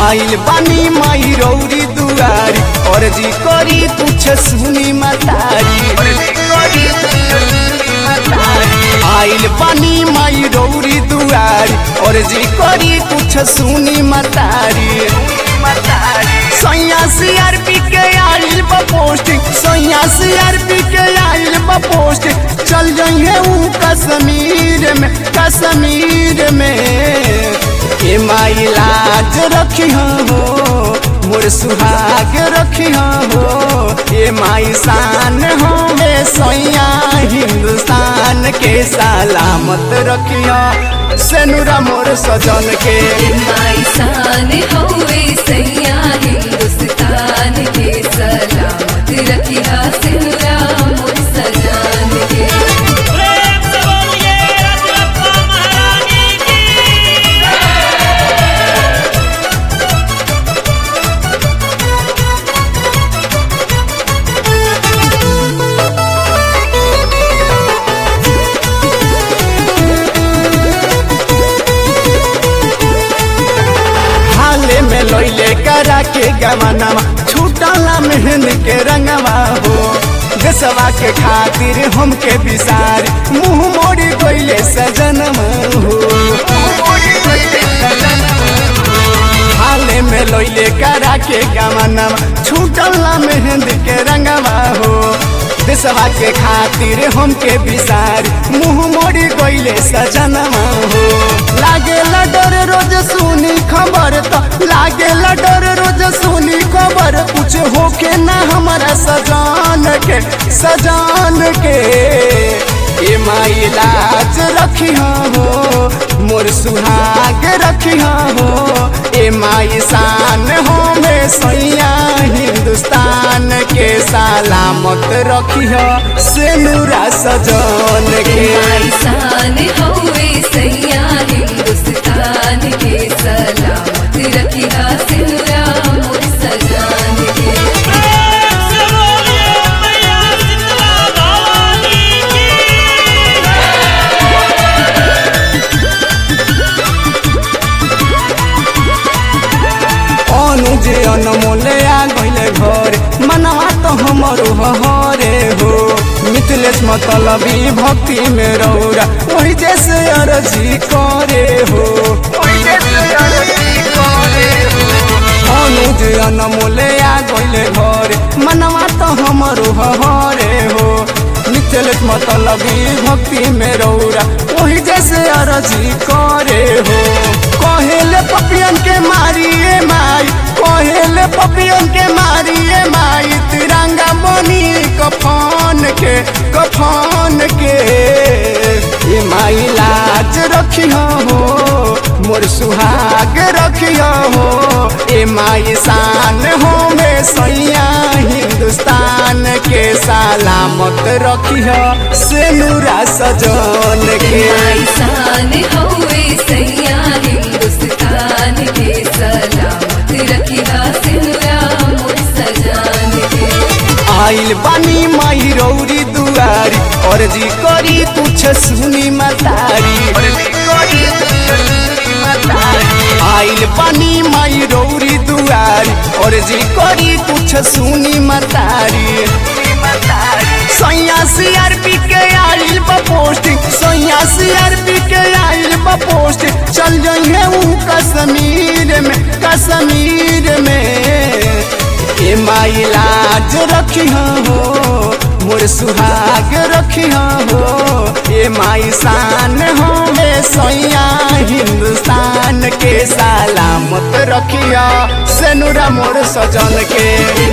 आइल बानी माई रौरी दुआरी और जी करी कुछ सुनी मतारी आइल बानी माई रौरी दुआरी और जी करी कुछ सुनी मतारी सैया CRP के आइल बा पोस्टिंग सैया CRP के आइल बा पोस्टिंग चल जाइए ऊ कश्मीर में ए माई लाज रखी हो मोर सुहाग रखी हो ए माई शान हो सैया हिंदुस्तान के सलामत रखी हो सेनुरा मोर सजन के माई शान होवे सैया हिंदुस्तान के सलामत रखिया सेनुरा मोर सजन के। में लैले करा के गवनमा छूटला मेहन के रंगवा हो देशवा के खातिर हमके बिसार मुँह मोड़ी गइले सजनमा हो हाले में लैले करा के गवनमा छूटला मेहन के रंगवा हो देशवा के खातिर हमके बिसार मुँह मोड़ी गइले सजनमा हो लागेला डर रोज सुनी खबर तो लागेला डर रोज सुनी खबर कुछ होके ना हमारा सजान के ए माई लाज रखी हो मोर सुहाग रखी हो ए माई शान हो सैया हिंदुस्तान के सलामत रखी हो सेनुरा सजन के माई शान होवे सैया हिंदुस्तान के सलामत रखिया सेनुरा मोर सजन के। अनुज अनमोले आ गइले घर मनवा तो हमर हरे हो मिथिलेश मतलबी भक्ति में रौरा वही जैसे अर्जी करे हो अनुज अनमोले आ गइले घर मनवा तो हमर हरे हो मिथिलेश मतलबी भक्ति में रौरा वही जैसे अर्जी करे हो कहेले पपियन के मारिए माई कहेले पपियन के मारिए माई तिरंगा बनी कफन के ए माई लाज रखी हो मोर सुहाग रखी हो ए माई शान हो सैया हिंदुस्तान के सलामत रखी हो सेनुरा सजन के माई शान होवे सैया हिंदुस्तान के सलामत रखिया सेनुरा मोर सजन के। आइल बानी माई रौरी दुआरी और जी करी कुछ सुनी मतारी आइल बानी माई रौरी दुआरी और जी करी कुछ सुनी मतारी सैया CRP के आइल बा पोस्टिंग सैया CRP के आइल बा पोस्टिंग चल जाइए ऊ कश्मीर में ए माई लाज रखी हो मोर सुहाग रखी हो ए माई शान हो सैया हिंदुस्तान के सलामत रखिया सेनुरा मोर सजन के।